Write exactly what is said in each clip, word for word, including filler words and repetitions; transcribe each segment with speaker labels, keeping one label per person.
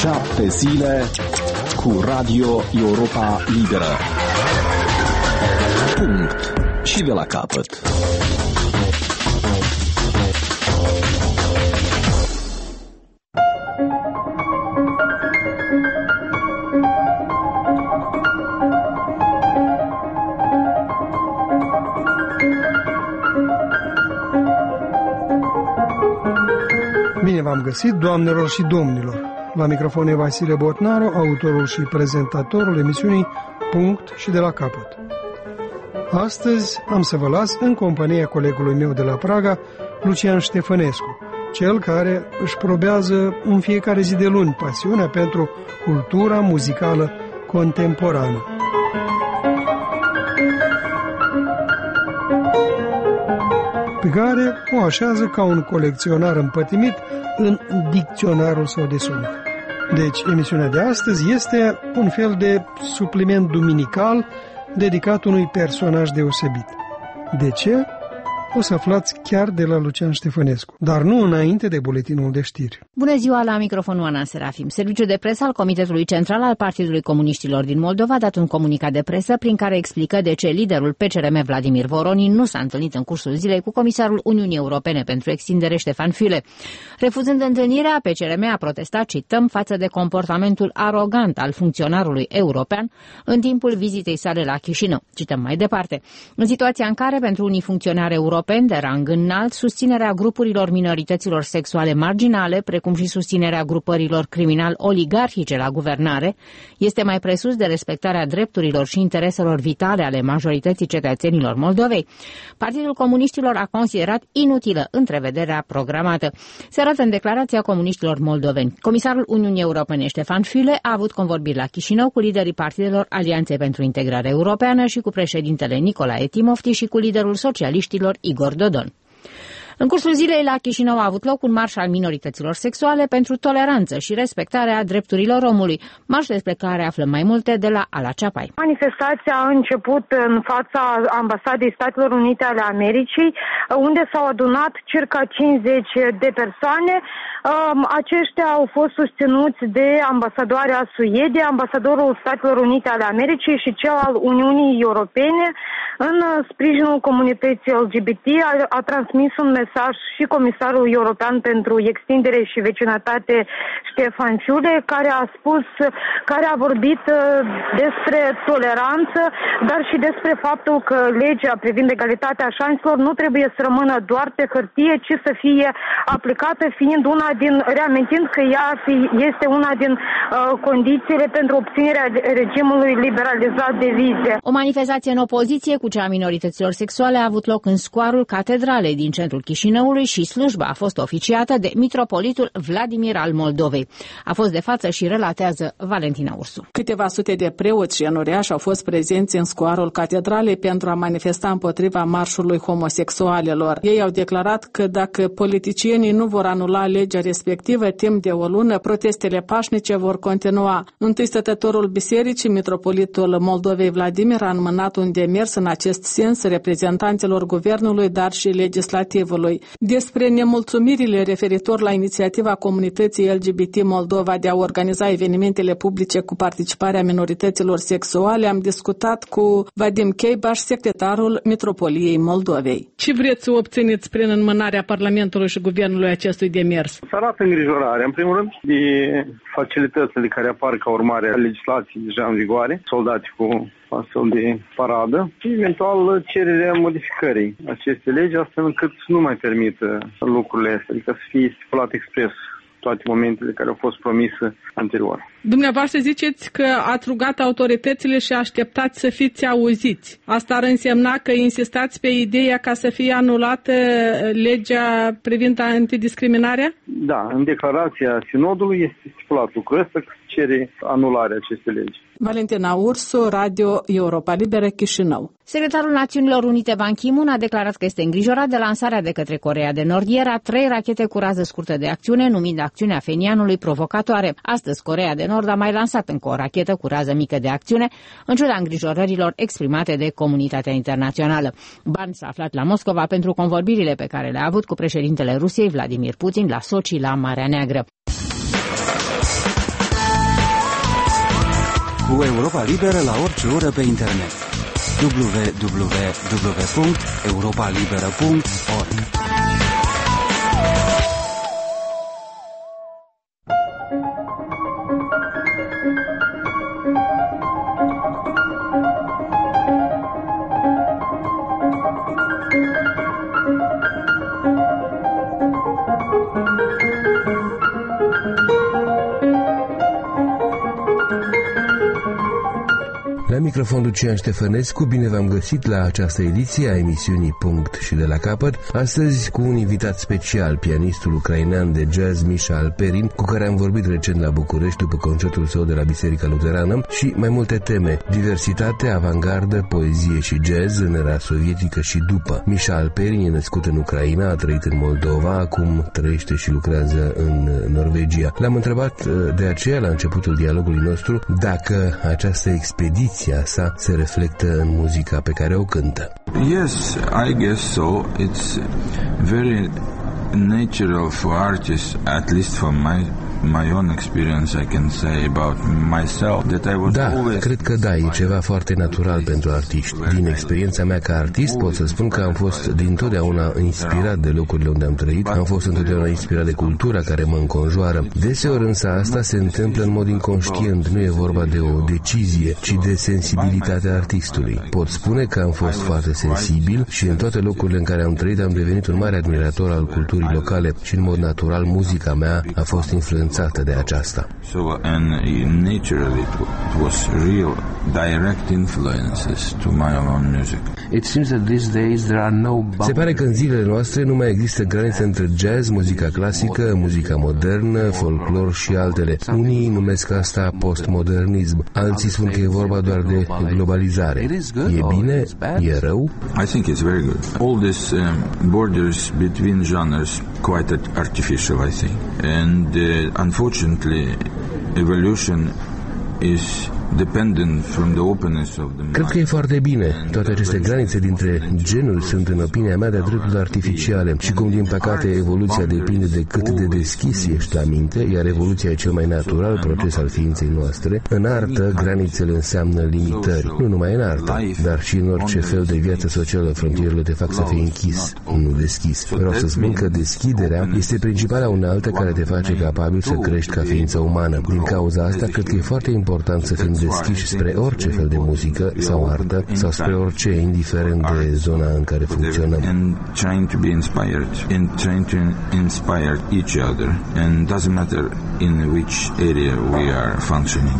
Speaker 1: Șapte zile cu Radio Europa Liberă. Punct. Și de la capăt.
Speaker 2: Bine v-am găsit, doamnelor și domnilor! La microfon e Vasile Botnaru, autorul și prezentatorul emisiunii Punct și de la capăt. Astăzi am să vă las în compania colegului meu de la Praga, Lucian Ștefănescu, cel care își probează în fiecare zi de luni pasiunea pentru cultura muzicală contemporană. Pe care o așează ca un colecționar împătimit în dicționarul său de sunet. Deci, emisiunea de astăzi este un fel de supliment duminical dedicat unui personaj deosebit. De ce? O să aflați chiar de la Lucian Ștefănescu, dar nu înainte de buletinul de știri.
Speaker 3: Bună ziua, la microfonul Ana Serafim. Serviciul de presă al Comitetului Central al Partidului Comuniștilor din Moldova a dat un comunicat de presă prin care explică de ce liderul P C R M Vladimir Voronin nu s-a întâlnit în cursul zilei cu comisarul Uniunii Europene pentru extindere Ștefan Füle. Refuzând întâlnirea, P C R M a protestat, cităm, față de comportamentul arogant al funcționarului european în timpul vizitei sale la Chișinău. Cităm mai departe. În situația în care pentru unii funcționari europeni de rang înalt, susținerea grupurilor minorităților sexuale marginale, precum și susținerea grupărilor criminal-oligarhice la guvernare, este mai presus de respectarea drepturilor și intereselor vitale ale majorității cetățenilor Moldovei. Partidul Comuniștilor a considerat inutilă întrevederea programată. Se arată în declarația comuniștilor moldoveni. Comisarul Uniunii Europene Ștefan Füle a avut convorbiri la Chișinău cu liderii partidelor Alianței pentru Integrare Europeană și cu președintele Nicolae Timofti și cu liderul socialiștilor Igor Dodon. În cursul zilei la Chișinău a avut loc un marș al minorităților sexuale pentru toleranță și respectarea drepturilor omului, marș despre care aflăm mai multe de la Ala Ceapai.
Speaker 4: Manifestația a început în fața Ambasadei Statelor Unite ale Americii, unde s-au adunat circa cincizeci de persoane. Aceștia au fost susținuți de ambasadoarea Suediei, ambasadorul Statelor Unite ale Americii și cel al Uniunii Europene. În sprijinul comunității L G B T a, a transmis un mesaj și comisarul european pentru extindere și vecinătate Ștefan Füle, care a spus, care a vorbit despre toleranță, dar și despre faptul că legea privind egalitatea șanselor nu trebuie să rămână doar pe hârtie, ci să fie aplicată, fiind una din, reamintind că ea este una din uh, condițiile pentru obținerea regimului liberalizat de vize.
Speaker 3: O manifestație în opoziție cu cea a minorităților sexuale a avut loc în scoarul Catedralei din centrul Chișinăului și slujba a fost oficiată de mitropolitul Vladimir al Moldovei. A fost de față și relatează Valentina Ursu.
Speaker 5: Câteva sute de preoți și enoriași au fost prezenți în scoarul Catedralei pentru a manifesta împotriva marșului homosexualilor. Ei au declarat că dacă politicienii nu vor anula legea respectivă timp de o lună, protestele pașnice vor continua. Întâi stătătorul bisericii, mitropolitul Moldovei Vladimir, a înmânat un demers în acest sens reprezentanților guvernului, dar și legislativului. Despre nemulțumirile referitor la inițiativa comunității L G B T Moldova de a organiza evenimentele publice cu participarea minorităților sexuale, am discutat cu Vadim Cheibaș, secretarul Mitropoliei Moldovei. Ce vreți să obțineți prin înmânarea Parlamentului și Guvernului acestui demers?
Speaker 6: Se arată îngrijorare, în primul rând, de facilitățile care apar ca urmare a legislației deja în vigoare, soldati cu astfel de paradă, și eventual cererea modificării acestei legi, astfel încât să nu mai permită lucrurile astea, adică să fie stipulat expres toate momentele care au fost promise anterior.
Speaker 5: Dumneavoastră ziceți că ați rugat autoritățile și așteptați să fiți auziți. Asta ar însemna că insistați pe ideea ca să fie anulată legea privind antidiscriminarea?
Speaker 6: Da, în declarația Sinodului este stipulat lucrul ăsta, că cere anularea acestei legi.
Speaker 5: Valentina Ursu, Radio Europa Liberă, Chișinău.
Speaker 3: Secretarul Națiunilor Unite Ban Ki-moon a declarat că este îngrijorat de lansarea de către Coreea de Nord ieri a trei rachete cu rază scurtă de acțiune, numind acțiunea Phenianului provocatoare. Astăzi, Coreea de Nord a mai lansat încă o rachetă cu rază mică de acțiune, în ciuda îngrijorărilor exprimate de comunitatea internațională. Ban s-a aflat la Moscova pentru convorbirile pe care le-a avut cu președintele Rusiei, Vladimir Putin, la Sochi, la Marea Neagră.
Speaker 7: cu Europa Liberă la orice oră pe internet. w w w punct europa liberă punct org.
Speaker 8: La microfon Lucian Ștefănescu, bine v-am găsit la această ediție a emisiunii Punct și de la capăt, astăzi cu un invitat special, pianistul ucrainean de jazz Misha Alperin, cu care am vorbit recent la București după concertul său de la Biserica Luterană, și mai multe teme: diversitate, avangardă, poezie și jazz în era sovietică și după. Misha Alperin e născut în Ucraina, a trăit în Moldova, acum trăiește și lucrează în Norvegia. L-am întrebat de aceea la începutul dialogului nostru dacă această expediție sa se reflectă în muzica pe care o cântă.
Speaker 9: Yes, I guess so. It's very natural for artists, at least for my my own experience, I can say about myself that I was
Speaker 8: Da,
Speaker 9: always...
Speaker 8: cred că da, e ceva foarte natural pentru artiști. Din experiența mea ca artist pot să spun că am fost dintotdeauna inspirat de locurile unde am trăit, am fost întotdeauna inspirat de cultura care mă înconjoară. Deseori însă asta se întâmplă în mod inconștient, nu e vorba de o decizie, ci de sensibilitatea artistului. Pot spune că am fost foarte sensibil și în toate locurile în care am trăit am devenit un mare admirator al culturii locale și în mod natural muzica mea a fost influențată de aceasta.
Speaker 9: So, and naturally it was real direct influences to my own music.
Speaker 10: It seems that these days there are no boundaries.
Speaker 8: Se pare că în zilele noastre nu mai există granițe între jazz, muzica clasică, muzica modernă, folclor și altele. Unii numesc asta postmodernism, alții spun că e vorba doar de globalizare. E bine? E rău?
Speaker 9: I think it's very good. All these um, borders between genres quite artificial, I think. And uh, unfortunately, evolution is dependent from the openness of the mind.
Speaker 8: Cred că e foarte bine. Toate aceste granițe dintre genuri sunt, în opinia mea, de-a dreptul artificiale și cum, din păcate, evoluția depinde de cât de deschis ești la minte, iar evoluția e cel mai natural proces al ființei noastre. În artă, granițele înseamnă limitări. Nu numai în artă, dar și în orice fel de viață socială, frontierele te fac să fii închis, nu deschis. Vreau să spun că deschiderea este principala unealtă care te face capabil să crești ca ființă umană. Din cauza asta, cred că e foarte important să fim deschiși spre orice fel de muzică sau artă sau spre orice, indiferent de zona în care funcționăm.
Speaker 9: And trying to be inspired and trying to inspire each other, and doesn't matter in which area we are functioning.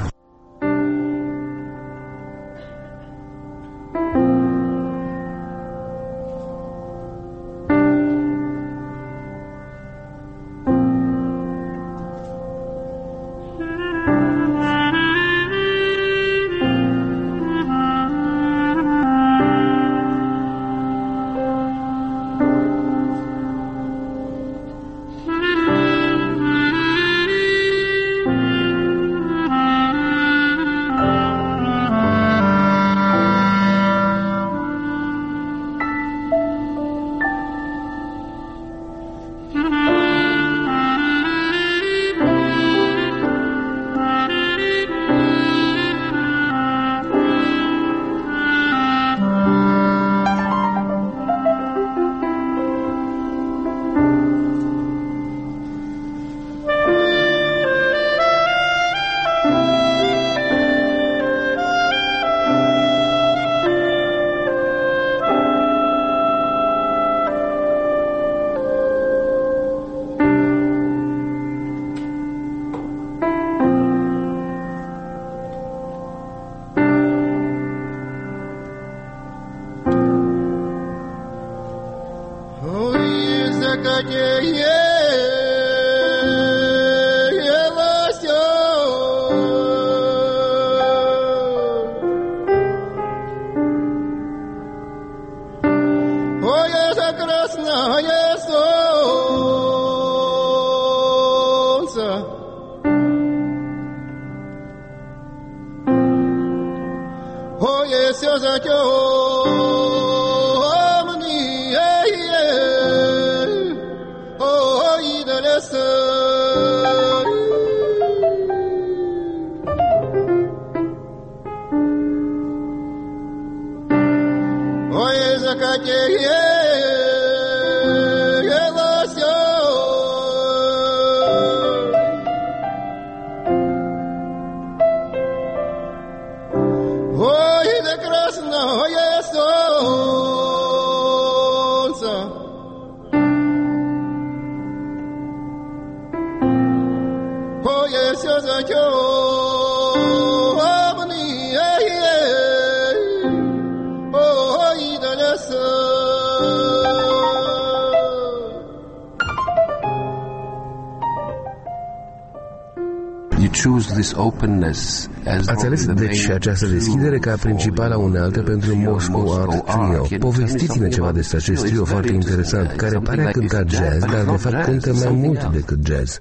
Speaker 8: Ați ales deci această deschidere ca principala unealtă pentru Moscow Art Trio. Povestiți-ne ceva despre acest trio foarte interesant, care pare a cânta jazz, dar de fapt cântă mai mult decât jazz.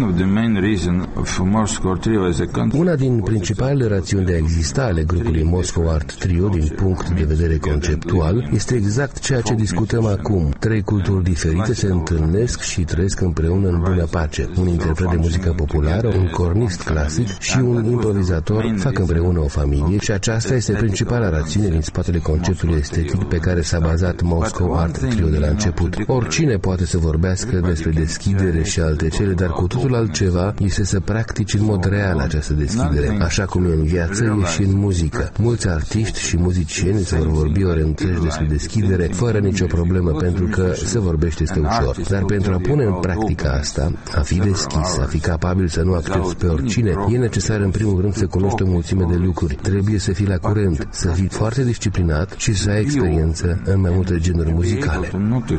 Speaker 8: Una din principalele rațiuni de a exista ale grupului Moscow Art Trio din punct de vedere conceptual este exact ceea ce discutăm acum. Trei culturi diferite se întâlnesc și trăiesc împreună în bună pace. Un interpret de muzică populară, un cornist clasic și un improvizator fac împreună o familie și aceasta este principala rațiune din spatele conceptului estetic pe care s-a bazat Moscow Art Trio de la început. Oricine poate să vorbească despre deschidere și alte cele, dar cu totul altceva este să practici în mod real această deschidere. Așa cum e în viață, e și în muzică. Mulți artiști și muzicieni se vor vorbi ore întregi despre deschidere fără nicio problemă, pentru că se vorbește este ușor. Dar pentru a pune în practică asta, a fi deschis, a fi capabil să nu accepti pe oricine, e necesar în primul rând să cunoști o mulțime de lucruri. Trebuie să fii la curent, să fii foarte disciplinat și să ai experiență în mai multe genuri muzicale.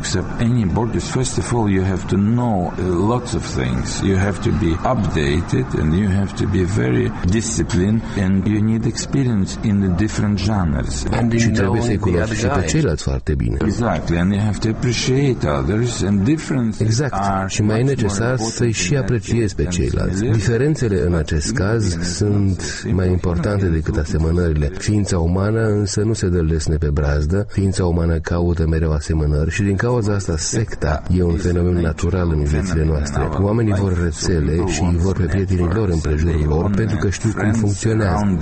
Speaker 8: Și trebuie să-i cunoști și pe ceilalți foarte bine. Exact. Și mai e necesar să-i și apreciezi pe ceilalți. Diferențele în acest caz sunt mai importante decât asemănările. Ființa umană însă nu se dă lesne pe brazdă, ființa umană caută mereu asemănări și din cauza asta secta e un fenomen natural în viețile noastre. Oamenii vor rețele și îi vor pe prietenii lor în prejurul lor pentru că știu cum funcționează.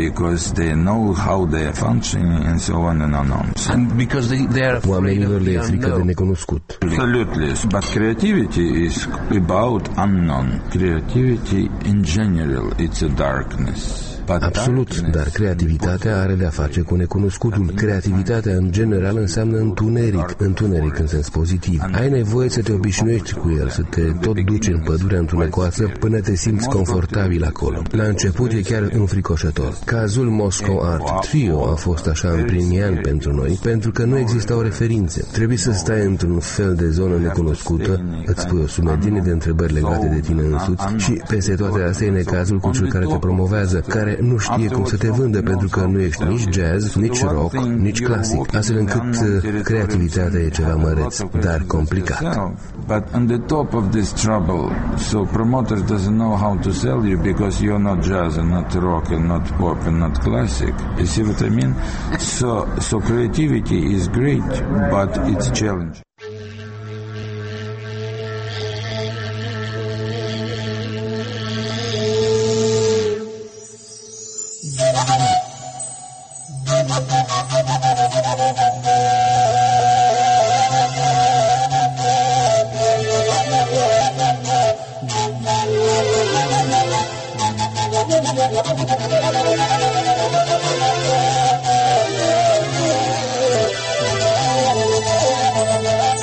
Speaker 8: Oamenilor le e frică de necunoscut.
Speaker 9: But creativity is about unknown. Creativity in general, it's a darkness.
Speaker 8: Absolut, dar creativitatea are de-a face cu necunoscutul. Creativitatea în general înseamnă întuneric, întuneric în sens pozitiv. Ai nevoie să te obișnuiești cu el, să te tot duci în pădurea întunecoasă până te simți confortabil acolo. La început e chiar înfricoșător. Cazul Moscow Art Trio a fost așa în primii ani pentru noi, pentru că nu existau referințe. Trebuie să stai într-un fel de zonă necunoscută, îți pui o sumedenie de întrebări legate de tine însuți și peste toate astea e necazul cu cel care te promovează, care nu știe cum să te vândă pentru că nu ești nici jazz, nici rock, nici clasic, astfel încât creativitatea e ceva măreț, dar complicat.
Speaker 9: But on the top of this trouble, so promoter doesn't know how to sell you because you're not jazz and not rock and not pop and not classic. You see what I mean? So, so creativity is great, but it's a challenge.
Speaker 11: Thank you.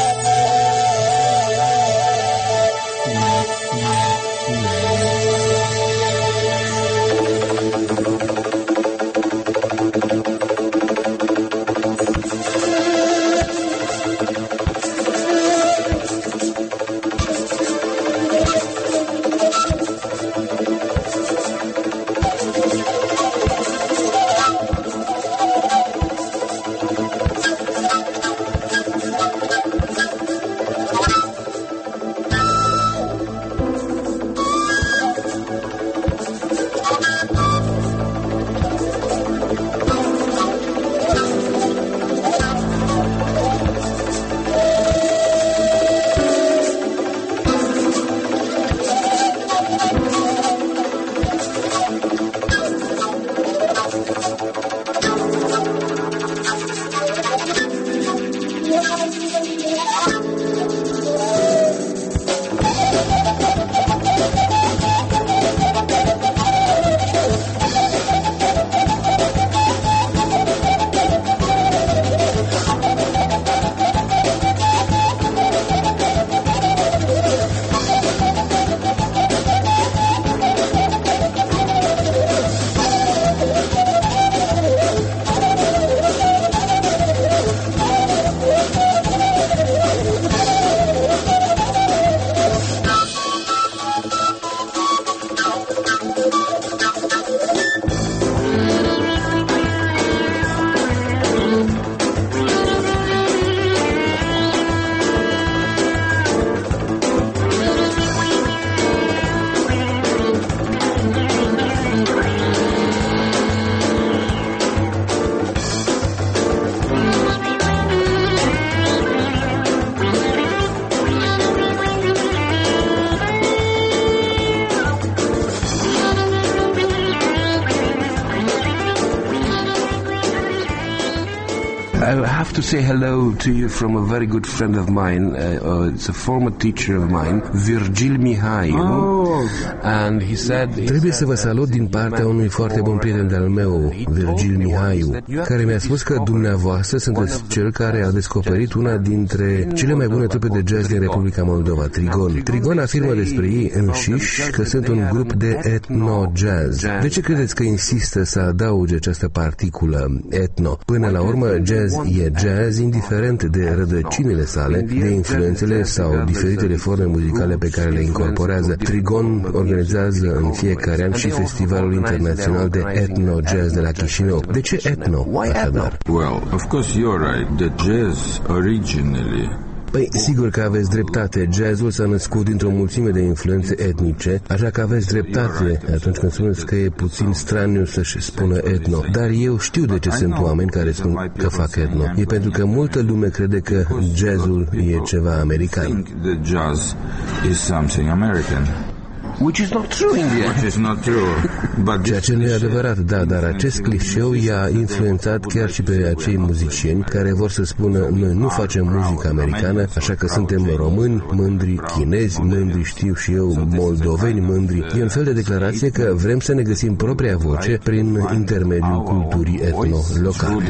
Speaker 10: I have to say hello to you from a very good friend of mine. Uh, uh, it's a former teacher of mine, Virgil Mihaiu. Oh. And he said...
Speaker 8: Trebuie să vă salut din partea unui foarte bun prieten de-al meu, Virgil Mihaiu, care mi-a spus că dumneavoastră sunteți cel care a descoperit una dintre cele mai bune trupe de jazz din Republica Moldova, Trigon. Trigon afirmă despre ei înșiși că sunt un grup de etno-jazz. De ce credeți că insistă să adauge această particulă etno? Până la urmă, jazz e jazz, indiferent de rădăcinile sale, de influențele sau diferitele forme muzicale pe care le incorporează. Trigon organizează în fiecare an și Festivalul Internațional de Etno-Jazz de la Chișinău. De ce etno, așadar?
Speaker 9: Well, of course you're right. The jazz originally...
Speaker 8: Păi, sigur că aveți dreptate. Jazzul s-a născut dintr-o mulțime de influențe etnice, așa că aveți dreptate atunci când spuneți că e puțin straniu să-și spună etno. Dar eu știu de ce sunt oameni care spun că fac etno. E pentru că multă lume crede că jazzul e ceva american.
Speaker 10: Which is not true in the end.
Speaker 9: Which is not true. But
Speaker 8: ceea ce nu e adevărat, da, dar acest clișeu i-a influențat chiar și pe acei muzicieni care vor să spună noi nu facem muzică americană, așa că suntem români mândri, chinezi mândri, știu și eu, moldoveni mândri. E un fel de declarație că vrem să ne găsim propria voce prin intermediul culturii etno-locale.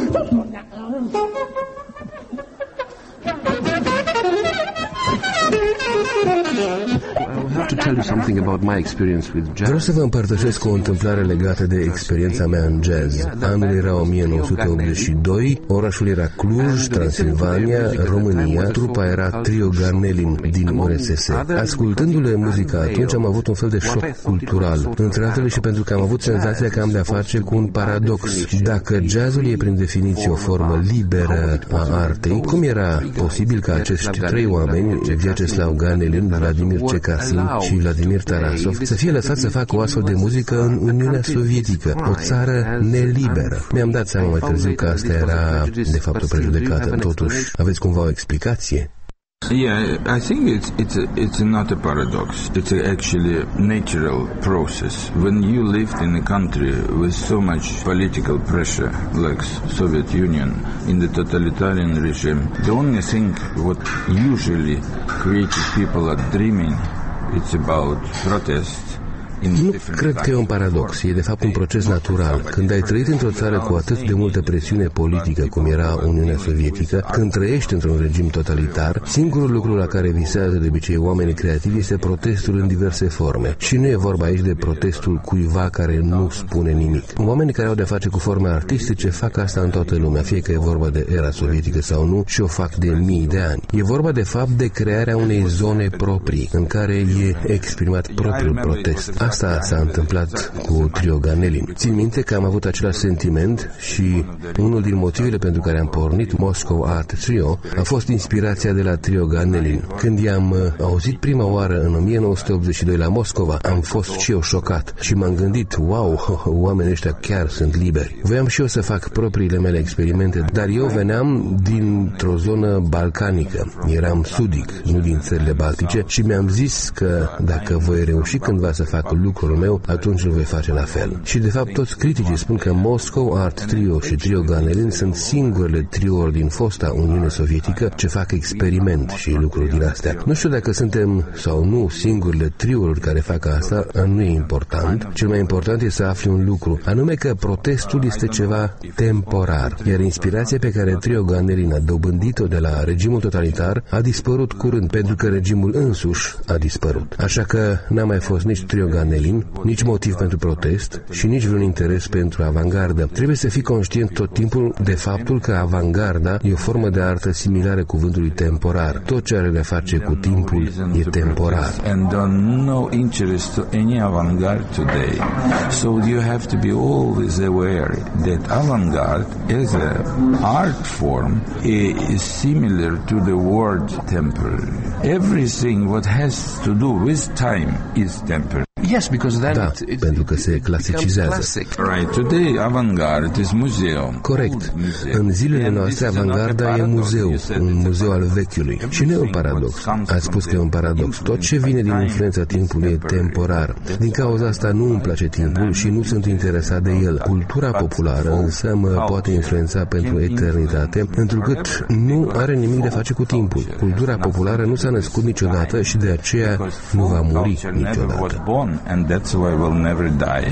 Speaker 8: Vreau să vă împărtășesc o întâmplare legată de experiența mea în jazz. Anul era o mie nouă sute optzeci și doi, orașul era Cluj, Transilvania, România, trupa era Trio Garnelin din U R S S. Ascultându-le muzica atunci am avut un fel de șoc cultural, între altele și pentru că am avut senzația că am de-a face cu un paradox. Dacă jazzul e prin definiție o formă liberă a artei, cum era posibil ca acești trei oameni, Vyacheslav Garnelin, Vladimir Cekasin și Vladimir Tarasov, să fie lăsați să facă o astfel de muzică în Uniunea Sovietică, o țară neliberă? Mi-am dat seama mai târziu că asta era de fapt o prejudecată. Totuși, aveți cumva o explicație?
Speaker 9: Yeah, I think it's it's a, it's not a paradox. It's a actually natural process. When you lived in a country with so much political pressure, like Soviet Union, in the totalitarian regime, the only thing what usually creative people are dreaming, it's about protest.
Speaker 8: Nu cred că e un paradox, e de fapt un proces natural. Când ai trăit într-o țară cu atât de multă presiune politică cum era Uniunea Sovietică, când trăiești într-un regim totalitar, singurul lucru la care visează de obicei oamenii creativi este protestul în diverse forme. Și nu e vorba aici de protestul cuiva care nu spune nimic. Oamenii care au de-a face cu forme artistice fac asta în toată lumea, fie că e vorba de era sovietică sau nu, și o fac de mii de ani. E vorba de fapt de crearea unei zone proprii, în care e exprimat propriul protest. Asta s-a întâmplat cu Trio Garnelin. Țin minte că am avut același sentiment și unul din motivele pentru care am pornit Moscow Art Trio a fost inspirația de la Trio Garnelin. Când i-am auzit prima oară în o mie nouă sute optzeci și doi la Moscova, am fost și eu șocat și m-am gândit, wow, oamenii ăștia chiar sunt liberi. Voiam și eu să fac propriile mele experimente, dar eu veneam dintr-o zonă balcanică. Eram sudic, nu din țările baltice, și mi-am zis că dacă voi reuși cândva să fac lucrul meu, atunci îl voi face la fel. Și de fapt toți criticii spun că Moscow Art Trio și Trio Garnelin sunt singurele triouri din fosta Uniune Sovietică ce fac experiment și lucruri din astea. Nu știu dacă suntem sau nu singurele triouri care fac asta, nu e important. Cel mai important e să afli un lucru, anume că protestul este ceva temporar, iar inspirația pe care Trio Garnelin a dobândit-o de la regimul totalitar a dispărut curând, pentru că regimul însuși a dispărut. Așa că n-a mai fost nici Trio Garnelin, nici motiv pentru protest și nici vreun interes pentru avangardă. Trebuie să fii conștient tot timpul de faptul că avangarda e o formă de artă similară cuvântului temporar. Tot ce are de-a face cu timpul e temporar.
Speaker 9: And no interest to any avant-garde today. So you have to be always aware that avant-garde as a art form is similar to the word temporary. Everything what has to do with time is temporary.
Speaker 8: Yes, because then da, it, pentru că se clasicizează.
Speaker 9: Right, today avant-garde is museum.
Speaker 8: Corect. În zilele noastre avangarda e muzeu, un muzeu al vechiului. Și nu e un paradox. Ați spus că e un paradox. Tot ce vine din influența timpului e temporar. Din cauza asta nu îmi place timpul și nu sunt interesat de el. Cultura populară însă mă poate influența pentru eternitate, întrucât nu are nimic de face cu timpul. Cultura populară nu s-a născut niciodată și de aceea nu va muri niciodată.
Speaker 9: And that's why we'll never die.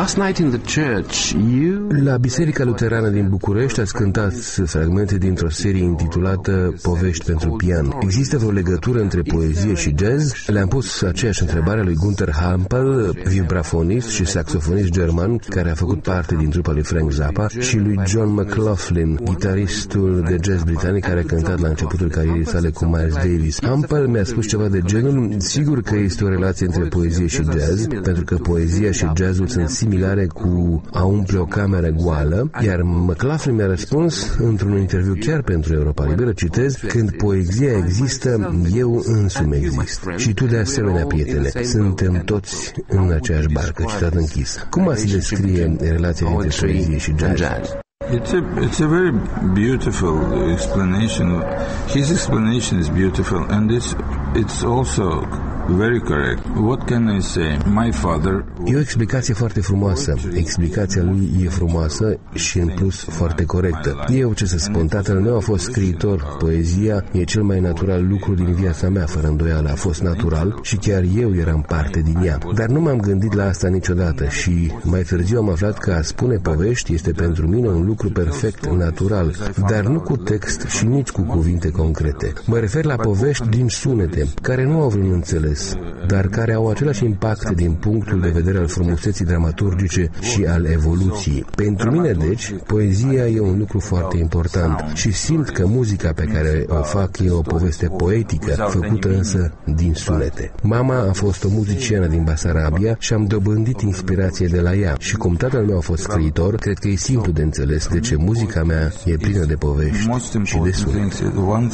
Speaker 10: Last night in the church, you...
Speaker 8: La Biserica Luterană din București ați cântat fragmente dintr-o serie intitulată Povești pentru pian. Există vreo legătură între poezie și jazz? Le-am pus aceeași întrebare lui Gunther Hampel, vibrafonist și saxofonist german, care a făcut parte din trupa lui Frank Zappa, și lui John McLaughlin, gitaristul de jazz britanic care a cântat la începutul carierei sale cu Miles Davis. Hampel mi-a spus ceva de genul: sigur că este o relație între poezie și jazz, pentru că poezia și jazzul sunt similare cu a umple o cameră goală, iar McLaughlin mi-a răspuns într-un interviu chiar pentru Europa Liberă, citez: când poezia există, eu însumi exist. Și tu de asemenea, prietene. Suntem toți în aceeași barcă. Citat închis. Cum ați descrie relația dintre poezie și jazz?
Speaker 9: It's a, it's a very beautiful explanation. His explanation is beautiful, and it's, it's also very correct. What can I say? My father...
Speaker 8: E o explicație foarte frumoasă. Explicația lui e frumoasă și în plus foarte corectă. Eu ce să spun, tatăl meu a fost scriitor. Poezia e cel mai natural lucru din viața mea, fără îndoială. A fost natural și chiar eu eram parte din ea. Dar nu m-am gândit la asta niciodată și mai târziu am aflat că a spune povești este pentru mine un lucru perfect natural, dar nu cu text și nici cu cuvinte concrete. Mă refer la povești din sunete, care nu au vreun înțeles, dar care au același impact din punctul de vedere al frumuseții dramaturgice și al evoluției. Pentru mine, deci, poezia e un lucru foarte important și simt că muzica pe care o fac e o poveste poetică, făcută însă din sunete. Mama a fost o muziciană din Basarabia și am dobândit inspirație de la ea și cum tatăl meu a fost scriitor, cred că e simplu de înțeles de ce muzica mea e plină de povești și de sunete.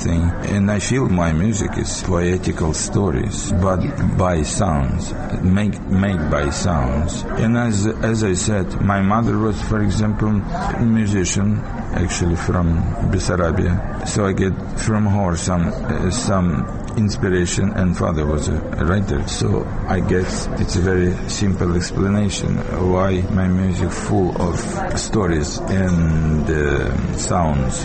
Speaker 9: But by sounds, make made by sounds. And as as I said, my mother was, for example, a musician, actually from Bessarabia. So I get from her some uh, some inspiration, and father was a writer. So I guess it's a very simple explanation why my music full of stories and uh, sounds.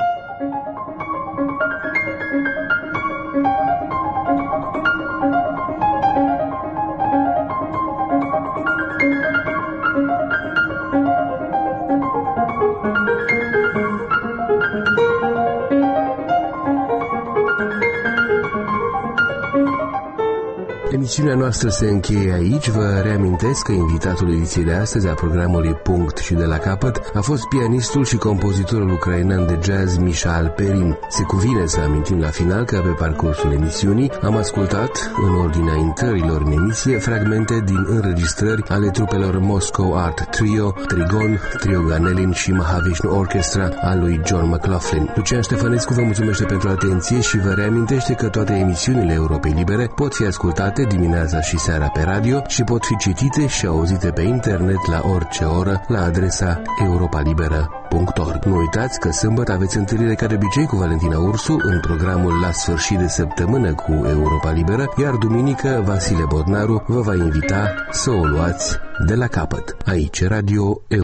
Speaker 8: Emisiunea noastră se încheie aici. Vă reamintesc că invitatul ediției de astăzi a programului Punct și de la capăt a fost pianistul și compozitorul ucrainean de jazz Misha Alperin. Se cuvine să amintim la final că pe parcursul emisiunii am ascultat, în ordinea intrărilor în emisie, fragmente din înregistrări ale trupelor Moscow Art Trio, Trigon, Trio Ganelin și Mahavishnu Orchestra al lui John McLaughlin. Lucian Ștefănescu vă mulțumește pentru atenție și vă reamintește că toate emisiunile Europei Libere pot fi ascultate dimineața și seara pe radio și pot fi citite și auzite pe internet la orice oră la adresa europa liberă punct org. Nu uitați că sâmbătă aveți întâlnire ca de obicei cu Valentina Ursu în programul La sfârșit de săptămână cu Europa Liberă, iar duminică Vasile Bodnaru vă va invita să o luați de la capăt. Aici Radio